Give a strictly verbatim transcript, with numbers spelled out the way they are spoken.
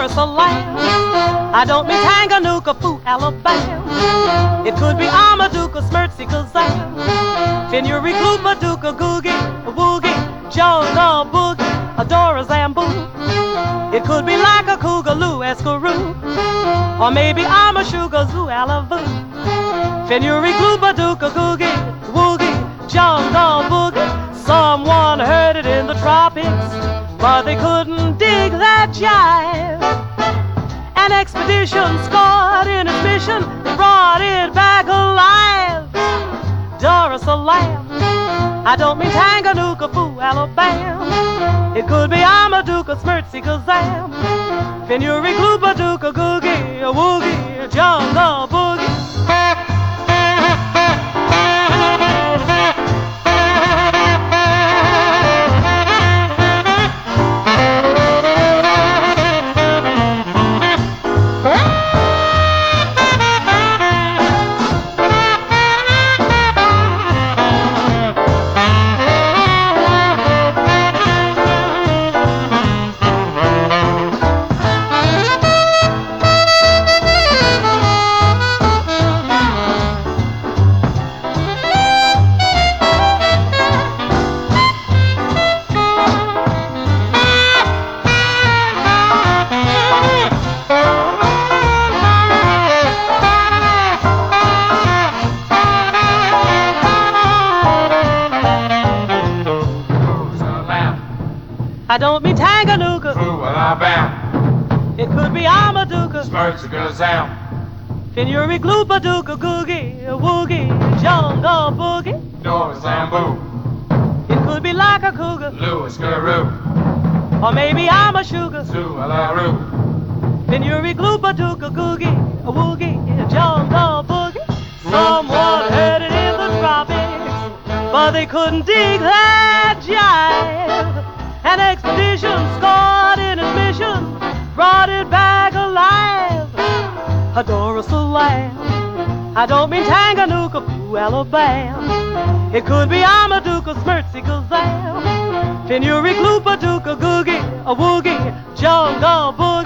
Doris a lamb. I don't mean Tanganyika, Foo, Alabama. It could be Amaduka, Smirtsy, Kazam, Finuri, Klupa, Duka, Googie, Woogie, Jonah, Boogie, Adora, Zamboo. It could be like a Cougaloo, Eskaroo, or maybe I'm a Sugar Zoo, Alavoo. Finuri, Klupa, Duka, Googie, Woogie, Jonah, Boogie. Someone heard it in the tropics, but they couldn't dig that jive. An expedition scored in its mission, brought it back alive. Doris a lamb. I don't mean Tanganyika, Foo, Alabama. It could be Amaduka, Smirtsy, Kazam, Finuri, Klupa, Duka, Googie, Woogie, Jungle Boogie. I don't mean Tanganyika, Foo, Alabama. It could be Amaduka, Smirtsy, Kazam, Finuri, Klupa, Duka, Googie, Woogie, Jungle Boogie. Doris, Zamboo, It could be like a cougar, Louis, Karoo, or maybe I'm a sugar. Zoo, Alaroo. Finuri, Klupa, Duka, Googie, Woogie, Jungle Boogie. Someone heard it in the tropics, but they couldn't dig that jive. An expedition scored in its mission, brought it back alive. A Doris a lamb. I don't mean Tanganyika, Foo, Alabama. It could be Amaduka, Smirtsy, Kazam, Finuri, Klupa, Duka, Googie, a Woogie, Jungle Boogie.